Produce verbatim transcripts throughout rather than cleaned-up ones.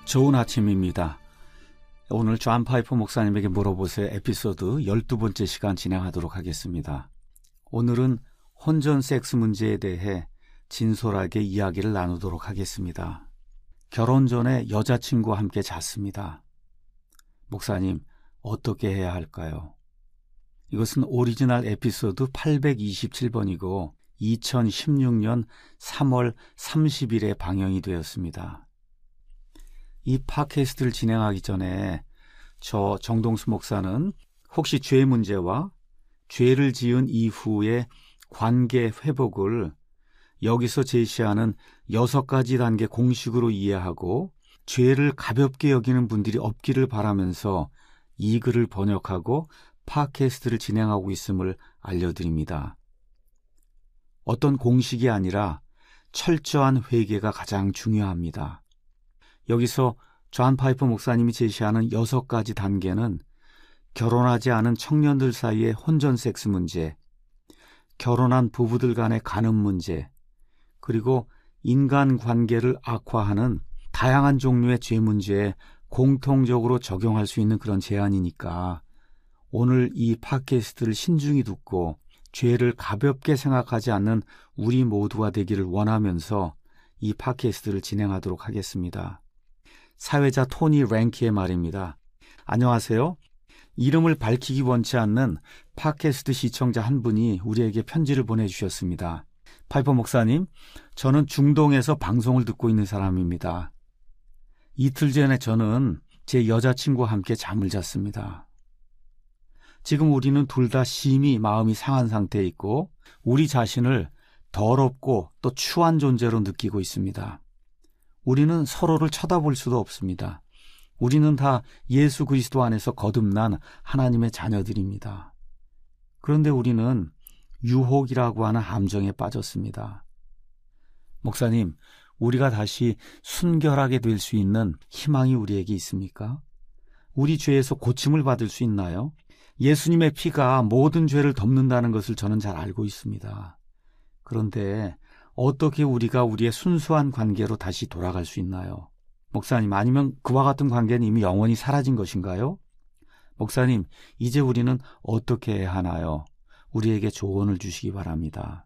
좋은 아침입니다. 오늘 존 파이퍼 목사님에게 물어보세요 에피소드 열두 번째 시간 진행하도록 하겠습니다. 오늘은 혼전 섹스 문제에 대해 진솔하게 이야기를 나누도록 하겠습니다. 결혼 전에 여자친구와 함께 잤습니다. 목사님, 어떻게 해야 할까요? 이것은 오리지널 에피소드 팔백이십칠 번이고 이천십육 년 삼월 삼십일에 방영이 되었습니다. 이 팟캐스트를 진행하기 전에 저 정동수 목사는 혹시 죄 문제와 죄를 지은 이후의 관계 회복을 여기서 제시하는 여섯 가지 단계 공식으로 이해하고 죄를 가볍게 여기는 분들이 없기를 바라면서 이 글을 번역하고 팟캐스트를 진행하고 있음을 알려드립니다. 어떤 공식이 아니라 철저한 회개가 가장 중요합니다. 여기서 존 파이퍼 목사님이 제시하는 여섯 가지 단계는 결혼하지 않은 청년들 사이의 혼전 섹스 문제, 결혼한 부부들 간의 간음 문제, 그리고 인간관계를 악화하는 다양한 종류의 죄 문제에 공통적으로 적용할 수 있는 그런 제안이니까 오늘 이 팟캐스트를 신중히 듣고 죄를 가볍게 생각하지 않는 우리 모두가 되기를 원하면서 이 팟캐스트를 진행하도록 하겠습니다. 사회자 토니 랭키의 말입니다. 안녕하세요. 이름을 밝히기 원치 않는 팟캐스트 시청자 한 분이 우리에게 편지를 보내주셨습니다. 파이퍼 목사님, 저는 중동에서 방송을 듣고 있는 사람입니다. 이틀 전에 저는 제 여자친구와 함께 잠을 잤습니다. 지금 우리는 둘 다 심히 마음이 상한 상태에 있고 우리 자신을 더럽고 또 추한 존재로 느끼고 있습니다. 우리는 서로를 쳐다볼 수도 없습니다. 우리는 다 예수 그리스도 안에서 거듭난 하나님의 자녀들입니다. 그런데 우리는 유혹이라고 하는 함정에 빠졌습니다. 목사님, 우리가 다시 순결하게 될 수 있는 희망이 우리에게 있습니까? 우리 죄에서 고침을 받을 수 있나요? 예수님의 피가 모든 죄를 덮는다는 것을 저는 잘 알고 있습니다. 그런데 어떻게 우리가 우리의 순수한 관계로 다시 돌아갈 수 있나요? 목사님, 아니면 그와 같은 관계는 이미 영원히 사라진 것인가요? 목사님, 이제 우리는 어떻게 해야 하나요? 우리에게 조언을 주시기 바랍니다.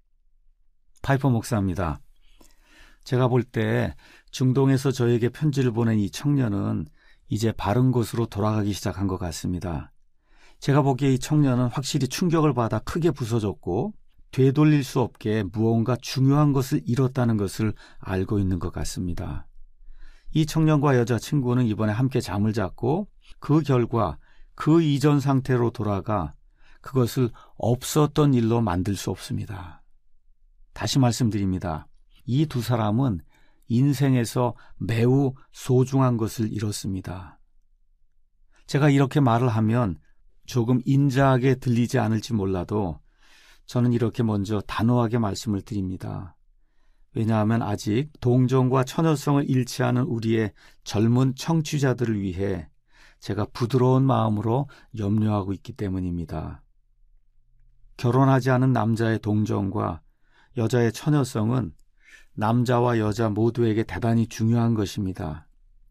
파이퍼 목사입니다. 제가 볼 때 중동에서 저에게 편지를 보낸 이 청년은 이제 바른 곳으로 돌아가기 시작한 것 같습니다. 제가 보기에 이 청년은 확실히 충격을 받아 크게 부서졌고 되돌릴 수 없게 무언가 중요한 것을 잃었다는 것을 알고 있는 것 같습니다. 이 청년과 여자친구는 이번에 함께 잠을 잤고 그 결과 그 이전 상태로 돌아가 그것을 없었던 일로 만들 수 없습니다. 다시 말씀드립니다. 이 두 사람은 인생에서 매우 소중한 것을 잃었습니다. 제가 이렇게 말을 하면 조금 인자하게 들리지 않을지 몰라도 저는 이렇게 먼저 단호하게 말씀을 드립니다. 왜냐하면 아직 동정과 처녀성을 잃지 않은 우리의 젊은 청취자들을 위해 제가 부드러운 마음으로 염려하고 있기 때문입니다. 결혼하지 않은 남자의 동정과 여자의 처녀성은 남자와 여자 모두에게 대단히 중요한 것입니다.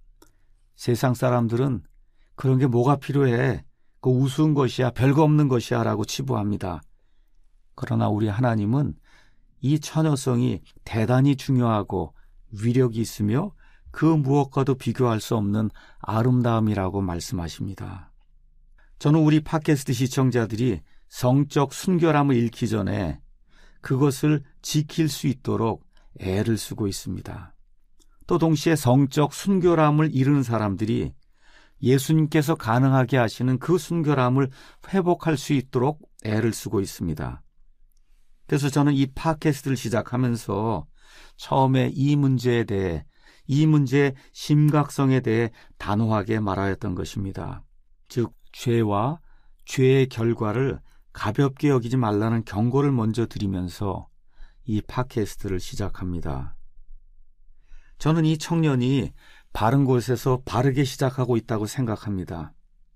세상 사람들은 그런 게 뭐가 필요해? 그 우스운 것이야, 별거 없는 것이야 라고 치부합니다. 그러나 우리 하나님은 이 처녀성이 대단히 중요하고 위력이 있으며 그 무엇과도 비교할 수 없는 아름다움이라고 말씀하십니다. 저는 우리 팟캐스트 시청자들이 성적 순결함을 잃기 전에 그것을 지킬 수 있도록 애를 쓰고 있습니다. 또 동시에 성적 순결함을 잃은 사람들이 예수님께서 가능하게 하시는 그 순결함을 회복할 수 있도록 애를 쓰고 있습니다. 그래서 저는 이 팟캐스트를 시작하면서 처음에 이 문제에 대해, 이 문제의 심각성에 대해 단호하게 말하였던 것입니다. 즉, 죄와 죄의 결과를 가볍게 여기지 말라는 경고를 먼저 드리면서 이 팟캐스트를 시작합니다. 저는 이 청년이 바른 곳에서 바르게 시작하고 있다고 생각합니다.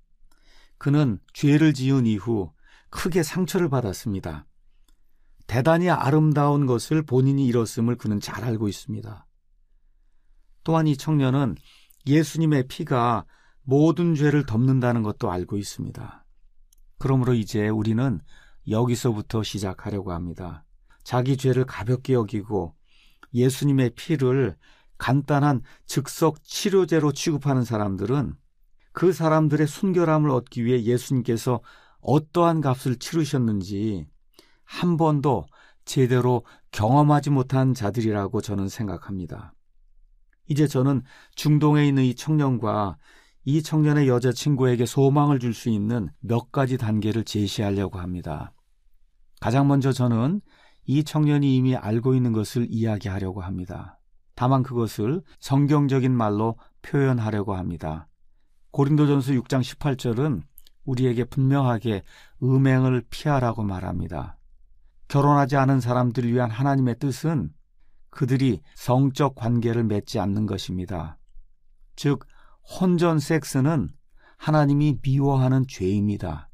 그는 죄를 지은 이후 크게 상처를 받았습니다. 대단히 아름다운 것을 본인이 잃었음을 그는 잘 알고 있습니다. 또한 이 청년은 예수님의 피가 모든 죄를 덮는다는 것도 알고 있습니다. 그러므로 이제 우리는 여기서부터 시작하려고 합니다. 자기 죄를 가볍게 여기고 예수님의 피를 간단한 즉석 치료제로 취급하는 사람들은 그 사람들의 순결함을 얻기 위해 예수님께서 어떠한 값을 치르셨는지 한 번도 제대로 경험하지 못한 자들이라고 저는 생각합니다. 이제 저는 중동에 있는 이 청년과 이 청년의 여자친구에게 소망을 줄 수 있는 몇 가지 단계를 제시하려고 합니다. 가장 먼저 저는 이 청년이 이미 알고 있는 것을 이야기하려고 합니다. 다만 그것을 성경적인 말로 표현하려고 합니다. 고린도전서 육 장 십팔 절은 우리에게 분명하게 음행을 피하라고 말합니다. 결혼하지 않은 사람들을 위한 하나님의 뜻은 그들이 성적 관계를 맺지 않는 것입니다. 즉, 혼전 섹스는 하나님이 미워하는 죄입니다.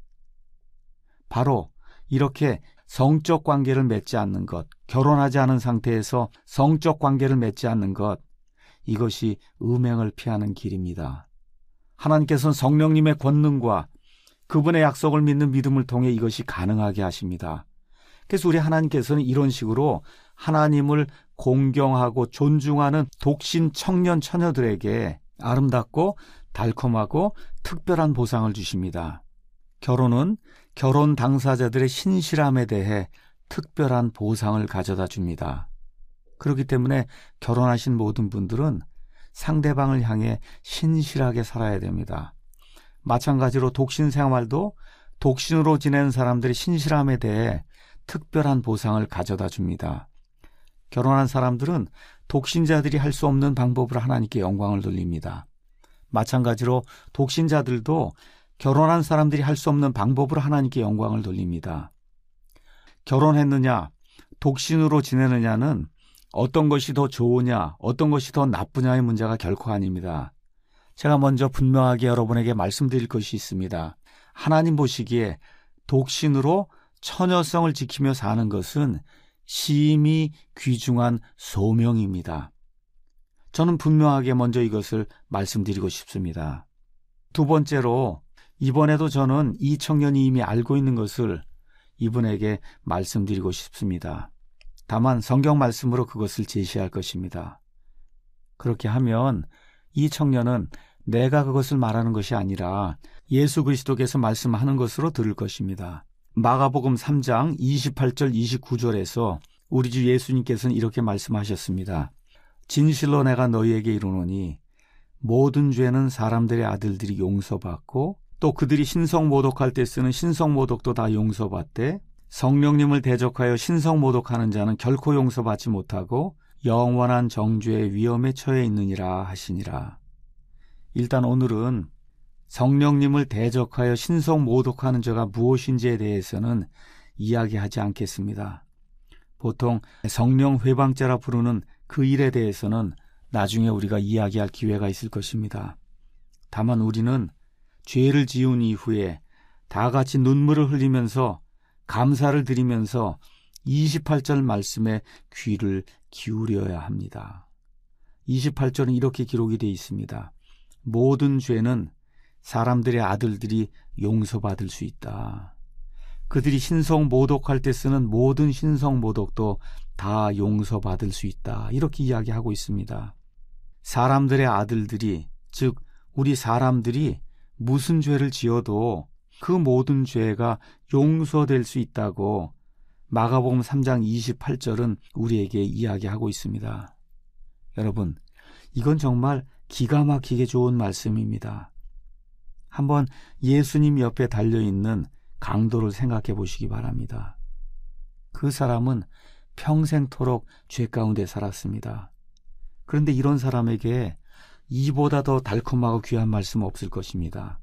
바로 이렇게 성적 관계를 맺지 않는 것, 결혼하지 않은 상태에서 성적 관계를 맺지 않는 것, 이것이 음행을 피하는 길입니다. 하나님께서는 성령님의 권능과 그분의 약속을 믿는 믿음을 통해 이것이 가능하게 하십니다. 그래서 우리 하나님께서는 이런 식으로 하나님을 공경하고 존중하는 독신 청년 처녀들에게 아름답고 달콤하고 특별한 보상을 주십니다. 결혼은 결혼 당사자들의 신실함에 대해 특별한 보상을 가져다 줍니다. 그렇기 때문에 결혼하신 모든 분들은 상대방을 향해 신실하게 살아야 됩니다. 마찬가지로 독신 생활도 독신으로 지내는 사람들의 신실함에 대해 특별한 보상을 가져다 줍니다. 결혼한 사람들은 독신자들이 할 수 없는 방법으로 하나님께 영광을 돌립니다. 마찬가지로 독신자들도 결혼한 사람들이 할 수 없는 방법으로 하나님께 영광을 돌립니다. 결혼했느냐, 독신으로 지내느냐는 어떤 것이 더 좋으냐, 어떤 것이 더 나쁘냐의 문제가 결코 아닙니다. 제가 먼저 분명하게 여러분에게 말씀드릴 것이 있습니다. 하나님 보시기에 독신으로 처녀성을 지키며 사는 것은 심히 귀중한 소명입니다. 저는 분명하게 먼저 이것을 말씀드리고 싶습니다. 두 번째로, 이번에도 저는 이 청년이 이미 알고 있는 것을 이분에게 말씀드리고 싶습니다. 다만 성경 말씀으로 그것을 제시할 것입니다. 그렇게 하면 이 청년은 내가 그것을 말하는 것이 아니라 예수 그리스도께서 말씀하는 것으로 들을 것입니다. 마가복음 삼 장 이십팔 절 이십구 절에서 우리 주 예수님께서는 이렇게 말씀하셨습니다. 진실로 내가 너희에게 이르노니 모든 죄는 사람들의 아들들이 용서받고 또 그들이 신성모독할 때 쓰는 신성모독도 다 용서받되 성령님을 대적하여 신성모독하는 자는 결코 용서받지 못하고 영원한 정죄의 위험에 처해 있느니라 하시니라. 일단 오늘은 성령님을 대적하여 신성모독하는 자가 무엇인지에 대해서는 이야기하지 않겠습니다. 보통 성령 회방죄라 부르는 그 일에 대해서는 나중에 우리가 이야기할 기회가 있을 것입니다. 다만 우리는 죄를 지은 이후에 다 같이 눈물을 흘리면서 감사를 드리면서 이십팔 절 말씀에 귀를 기울여야 합니다. 이십팔 절은 이렇게 기록이 되어 있습니다. 모든 죄는 사람들의 아들들이 용서받을 수 있다. 그들이 신성모독할 때 쓰는 모든 신성모독도 다 용서받을 수 있다. 이렇게 이야기하고 있습니다. 사람들의 아들들이, 즉 우리 사람들이 무슨 죄를 지어도 그 모든 죄가 용서될 수 있다고 마가복음 삼 장 이십팔 절은 우리에게 이야기하고 있습니다. 여러분, 이건 정말 기가 막히게 좋은 말씀입니다. 한번 예수님 옆에 달려있는 강도를 생각해 보시기 바랍니다. 그 사람은 평생토록 죄 가운데 살았습니다. 그런데 이런 사람에게 이보다 더 달콤하고 귀한 말씀 없을 것입니다.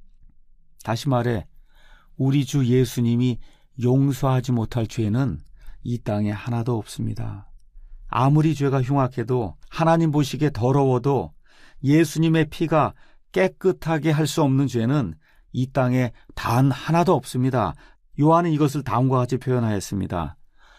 다시 말해 우리 주 예수님이 용서하지 못할 죄는 이 땅에 하나도 없습니다. 아무리 죄가 흉악해도 하나님 보시기에 더러워도 예수님의 피가 깨끗하게 할 수 없는 죄는 이 땅에 단 하나도 없습니다. 요한은 이것을 다음과 같이 표현하였습니다.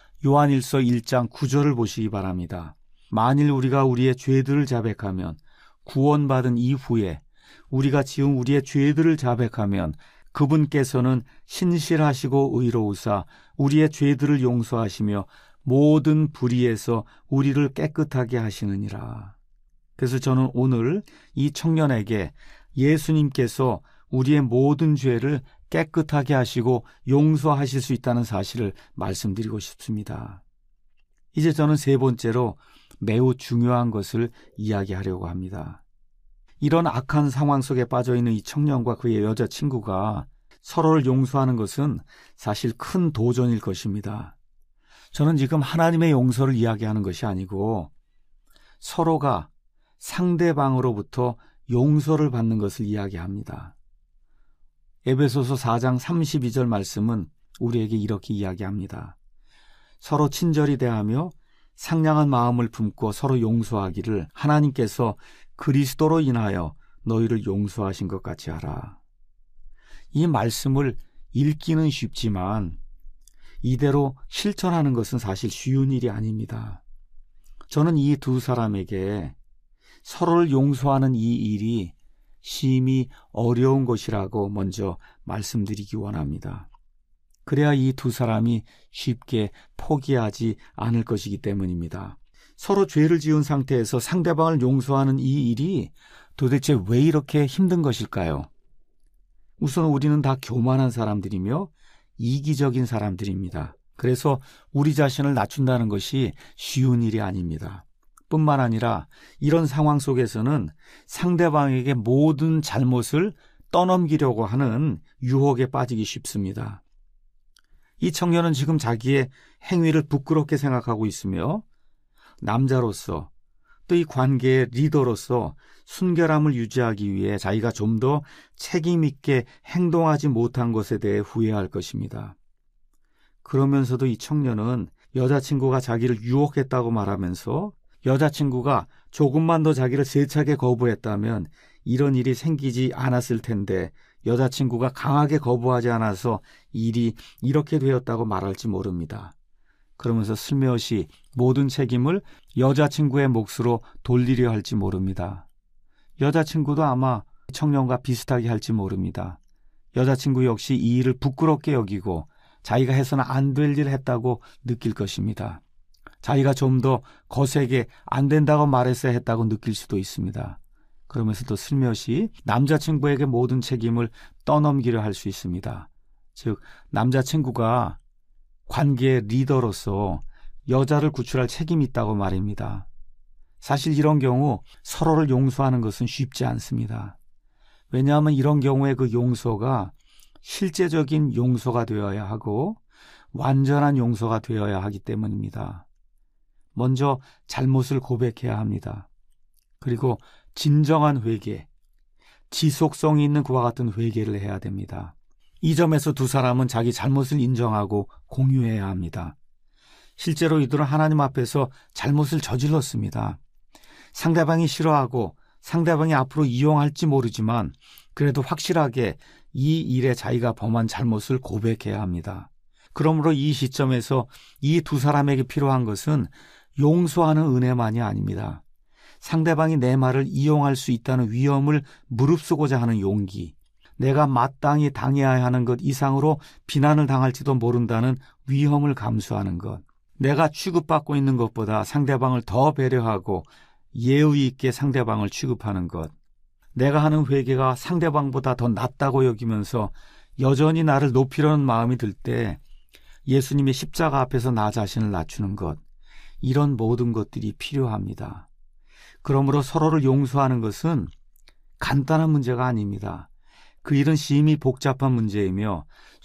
요한일서 일 장 구 절을 보시기 바랍니다. 만일 우리가 우리의 죄들을 자백하면 구원받은 이후에 우리가 지은 우리의 죄들을 자백하면 그분께서는 신실하시고 의로우사 우리의 죄들을 용서하시며 모든 불의에서 우리를 깨끗하게 하시느니라. 그래서 저는 오늘 이 청년에게 예수님께서 우리의 모든 죄를 깨끗하게 하시고 용서하실 수 있다는 사실을 말씀드리고 싶습니다. 이제 저는 세 번째로 매우 중요한 것을 이야기하려고 합니다. 이런 악한 상황 속에 빠져있는 이 청년과 그의 여자친구가 서로를 용서하는 것은 사실 큰 도전일 것입니다. 저는 지금 하나님의 용서를 이야기하는 것이 아니고 서로가 상대방으로부터 용서를 받는 것을 이야기합니다. 에베소서 사 장 삼십이 절 말씀은 우리에게 이렇게 이야기합니다. 서로 친절히 대하며 상냥한 마음을 품고 서로 용서하기를 하나님께서 그리스도로 인하여 너희를 용서하신 것 같이 하라. 이 말씀을 읽기는 쉽지만 이대로 실천하는 것은 사실 쉬운 일이 아닙니다. 저는 이 두 사람에게 서로를 용서하는 이 일이 심히 어려운 것이라고 먼저 말씀드리기 원합니다. 그래야 이 두 사람이 쉽게 포기하지 않을 것이기 때문입니다. 서로 죄를 지은 상태에서 상대방을 용서하는 이 일이 도대체 왜 이렇게 힘든 것일까요? 우선 우리는 다 교만한 사람들이며 이기적인 사람들입니다. 그래서 우리 자신을 낮춘다는 것이 쉬운 일이 아닙니다. 뿐만 아니라 이런 상황 속에서는 상대방에게 모든 잘못을 떠넘기려고 하는 유혹에 빠지기 쉽습니다. 이 청년은 지금 자기의 행위를 부끄럽게 생각하고 있으며 남자로서 또 이 관계의 리더로서 순결함을 유지하기 위해 자기가 좀 더 책임 있게 행동하지 못한 것에 대해 후회할 것입니다. 그러면서도 이 청년은 여자친구가 자기를 유혹했다고 말하면서 여자친구가 조금만 더 자기를 세차게 거부했다면 이런 일이 생기지 않았을 텐데 여자친구가 강하게 거부하지 않아서 일이 이렇게 되었다고 말할지 모릅니다. 그러면서 슬며시 모든 책임을 여자친구의 몫으로 돌리려 할지 모릅니다. 여자친구도 아마 청년과 비슷하게 할지 모릅니다. 여자친구 역시 이 일을 부끄럽게 여기고 자기가 해서는 안 될 일을 했다고 느낄 것입니다. 자기가 좀 더 거세게 안 된다고 말했어야 했다고 느낄 수도 있습니다. 그러면서 또 슬며시 남자친구에게 모든 책임을 떠넘기려 할 수 있습니다. 즉 남자친구가 관계의 리더로서 여자를 구출할 책임이 있다고 말입니다. 사실 이런 경우 서로를 용서하는 것은 쉽지 않습니다. 왜냐하면 이런 경우에 그 용서가 실제적인 용서가 되어야 하고 완전한 용서가 되어야 하기 때문입니다. 먼저 잘못을 고백해야 합니다. 그리고 진정한 회개, 지속성이 있는 그와 같은 회개를 해야 됩니다. 이 점에서 두 사람은 자기 잘못을 인정하고 공유해야 합니다. 실제로 이들은 하나님 앞에서 잘못을 저질렀습니다. 상대방이 싫어하고 상대방이 앞으로 이용할지 모르지만 그래도 확실하게 이 일에 자기가 범한 잘못을 고백해야 합니다. 그러므로 이 시점에서 이 두 사람에게 필요한 것은 용서하는 은혜만이 아닙니다. 상대방이 내 말을 이용할 수 있다는 위험을 무릅쓰고자 하는 용기, 내가 마땅히 당해야 하는 것 이상으로 비난을 당할지도 모른다는 위험을 감수하는 것, 내가 취급받고 있는 것보다 상대방을 더 배려하고 예의 있게 상대방을 취급하는 것, 내가 하는 회개가 상대방보다 더 낫다고 여기면서 여전히 나를 높이려는 마음이 들 때 예수님의 십자가 앞에서 나 자신을 낮추는 것, 이런 모든 것들이 필요합니다. 그러므로 서로를 용서하는 것은 간단한 문제가 아닙니다. 그 일은 심히 복잡한 문제이며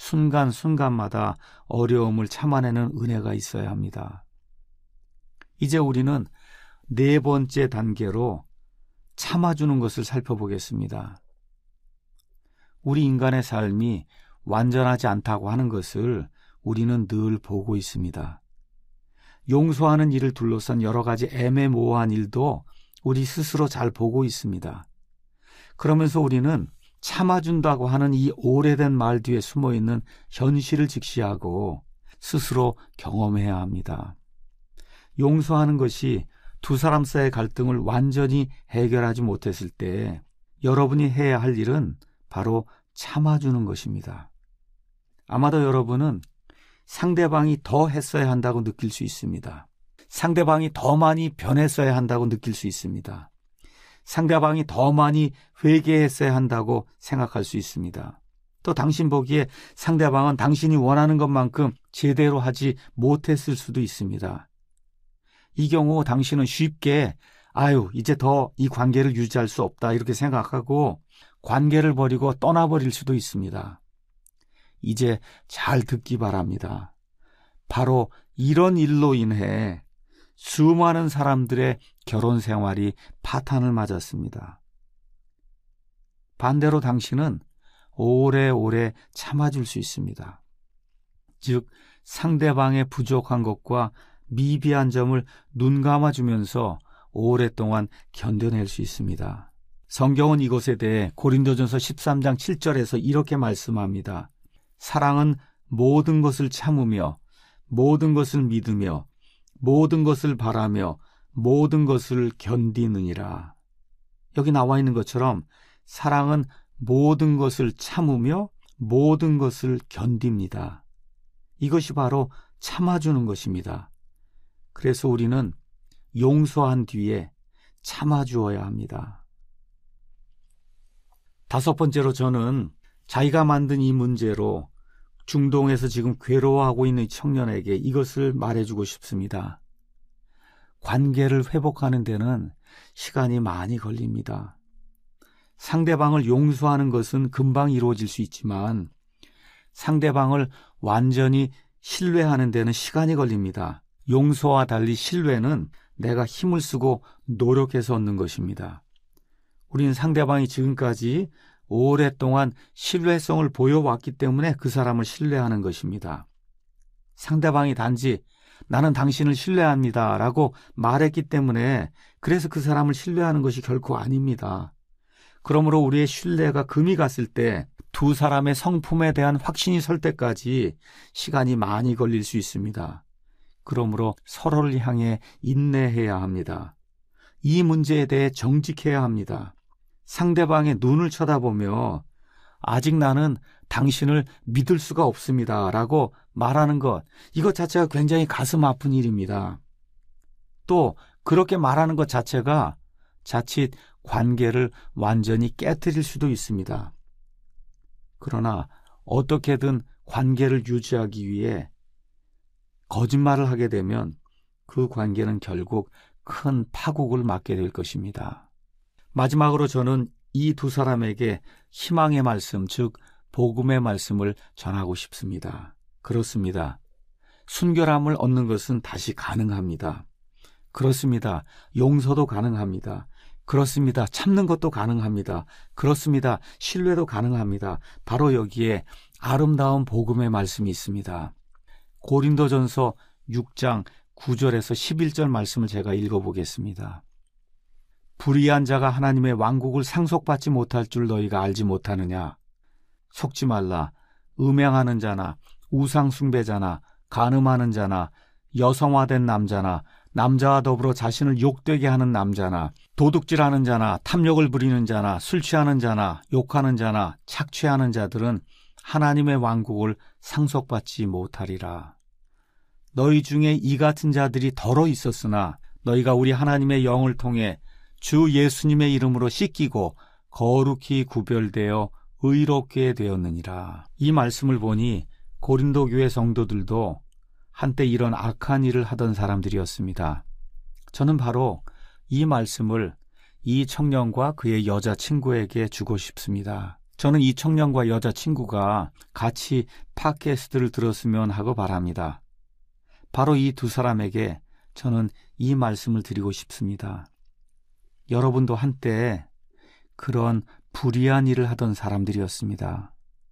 순간순간마다 어려움을 참아내는 은혜가 있어야 합니다. 이제 우리는 네 번째 단계로 참아주는 것을 살펴보겠습니다. 우리 인간의 삶이 완전하지 않다고 하는 것을 우리는 늘 보고 있습니다. 용서하는 일을 둘러싼 여러 가지 애매모호한 일도 우리 스스로 잘 보고 있습니다. 그러면서 우리는 참아준다고 하는 이 오래된 말 뒤에 숨어있는 현실을 직시하고 스스로 경험해야 합니다. 용서하는 것이 두 사람 사이의 갈등을 완전히 해결하지 못했을 때 여러분이 해야 할 일은 바로 참아주는 것입니다. 아마도 여러분은 상대방이 더 했어야 한다고 느낄 수 있습니다. 상대방이 더 많이 변했어야 한다고 느낄 수 있습니다. 상대방이 더 많이 회개했어야 한다고 생각할 수 있습니다. 또 당신 보기에 상대방은 당신이 원하는 것만큼 제대로 하지 못했을 수도 있습니다. 이 경우 당신은 쉽게 아유 이제 더 이 관계를 유지할 수 없다 이렇게 생각하고 관계를 버리고 떠나버릴 수도 있습니다. 이제 잘 듣기 바랍니다. 바로 이런 일로 인해 수많은 사람들의 결혼 생활이 파탄을 맞았습니다. 반대로 당신은 오래오래 참아줄 수 있습니다. 즉 상대방의 부족한 것과 미비한 점을 눈 감아주면서 오랫동안 견뎌낼 수 있습니다. 성경은 이것에 대해 고린도전서 십삼 장 칠 절에서 이렇게 말씀합니다. 사랑은 모든 것을 참으며 모든 것을 믿으며 모든 것을 바라며 모든 것을 견디느니라. 여기 나와 있는 것처럼 사랑은 모든 것을 참으며 모든 것을 견딥니다. 이것이 바로 참아주는 것입니다. 그래서 우리는 용서한 뒤에 참아주어야 합니다. 다섯 번째로 저는 자기가 만든 이 문제로 중동에서 지금 괴로워하고 있는 청년에게 이것을 말해주고 싶습니다. 관계를 회복하는 데는 시간이 많이 걸립니다. 상대방을 용서하는 것은 금방 이루어질 수 있지만 상대방을 완전히 신뢰하는 데는 시간이 걸립니다. 용서와 달리 신뢰는 내가 힘을 쓰고 노력해서 얻는 것입니다. 우리는 상대방이 지금까지 오랫동안 신뢰성을 보여왔기 때문에 그 사람을 신뢰하는 것입니다. 상대방이 단지 나는 당신을 신뢰합니다 라고 말했기 때문에 그래서 그 사람을 신뢰하는 것이 결코 아닙니다. 그러므로 우리의 신뢰가 금이 갔을 때 두 사람의 성품에 대한 확신이 설 때까지 시간이 많이 걸릴 수 있습니다. 그러므로 서로를 향해 인내해야 합니다. 이 문제에 대해 정직해야 합니다. 상대방의 눈을 쳐다보며 아직 나는 당신을 믿을 수가 없습니다 라고 말하는 것, 이것 자체가 굉장히 가슴 아픈 일입니다. 또 그렇게 말하는 것 자체가 자칫 관계를 완전히 깨트릴 수도 있습니다. 그러나 어떻게든 관계를 유지하기 위해 거짓말을 하게 되면 그 관계는 결국 큰 파국을 맞게 될 것입니다. 마지막으로 저는 이 두 사람에게 희망의 말씀, 즉 복음의 말씀을 전하고 싶습니다. 그렇습니다. 순결함을 얻는 것은 다시 가능합니다. 그렇습니다. 용서도 가능합니다. 그렇습니다. 참는 것도 가능합니다. 그렇습니다. 신뢰도 가능합니다. 바로 여기에 아름다운 복음의 말씀이 있습니다. 고린도전서 육 장 구 절에서 십일 절 말씀을 제가 읽어보겠습니다. 불의한 자가 하나님의 왕국을 상속받지 못할 줄 너희가 알지 못하느냐? 속지 말라. 음행하는 자나 우상 숭배자나 간음하는 자나 여성화된 남자나 남자와 더불어 자신을 욕되게 하는 남자나 도둑질하는 자나 탐욕을 부리는 자나 술 취하는 자나 욕하는 자나 착취하는 자들은 하나님의 왕국을 상속받지 못하리라. 너희 중에 이 같은 자들이 덜어 있었으나 너희가 우리 하나님의 영을 통해 주 예수님의 이름으로 씻기고 거룩히 구별되어 의롭게 되었느니라. 이 말씀을 보니 고린도 교회 성도들도 한때 이런 악한 일을 하던 사람들이었습니다. 저는 바로 이 말씀을 이 청년과 그의 여자친구에게 주고 싶습니다. 저는 이 청년과 여자친구가 같이 팟캐스트를 들었으면 하고 바랍니다. 바로 이 두 사람에게 저는 이 말씀을 드리고 싶습니다. 여러분도 한때 그런 불의한 일을 하던 사람들이었습니다.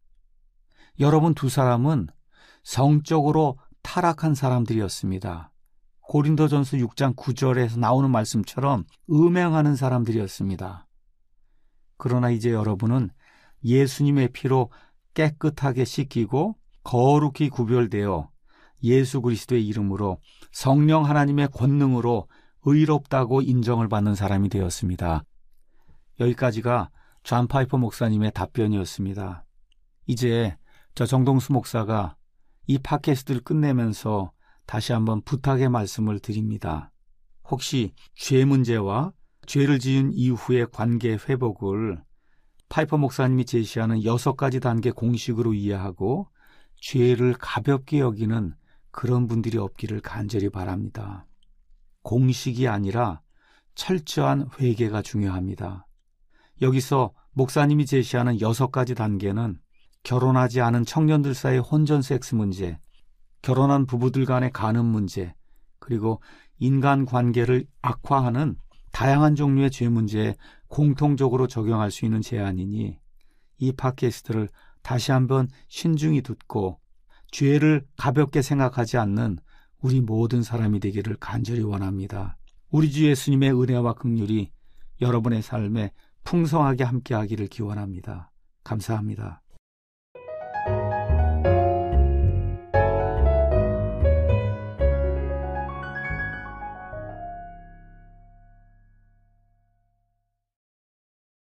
여러분 두 사람은 성적으로 타락한 사람들이었습니다. 고린도전서 육 장 구 절에서 나오는 말씀처럼 음행하는 사람들이었습니다. 그러나 이제 여러분은 예수님의 피로 깨끗하게 씻기고 거룩히 구별되어 예수 그리스도의 이름으로 성령 하나님의 권능으로 의롭다고 인정을 받는 사람이 되었습니다. 여기까지가 존 파이퍼 목사님의 답변이었습니다. 이제 저 정동수 목사가 이 팟캐스트를 끝내면서 다시 한번 부탁의 말씀을 드립니다. 혹시 죄 문제와 죄를 지은 이후의 관계 회복을 파이퍼 목사님이 제시하는 여섯 가지 단계 공식으로 이해하고 죄를 가볍게 여기는 그런 분들이 없기를 간절히 바랍니다. 공식이 아니라 철저한 회개가 중요합니다. 여기서 목사님이 제시하는 여섯 가지 단계는 결혼하지 않은 청년들 사이의 혼전 섹스 문제, 결혼한 부부들 간의 간음 문제, 그리고 인간관계를 악화하는 다양한 종류의 죄 문제에 공통적으로 적용할 수 있는 제안이니 이 팟캐스트를 다시 한번 신중히 듣고 죄를 가볍게 생각하지 않는 우리 모든 사람이 되기를 간절히 원합니다. 우리 주 예수님의 은혜와 긍휼이 여러분의 삶에 풍성하게 함께하기를 기원합니다. 감사합니다.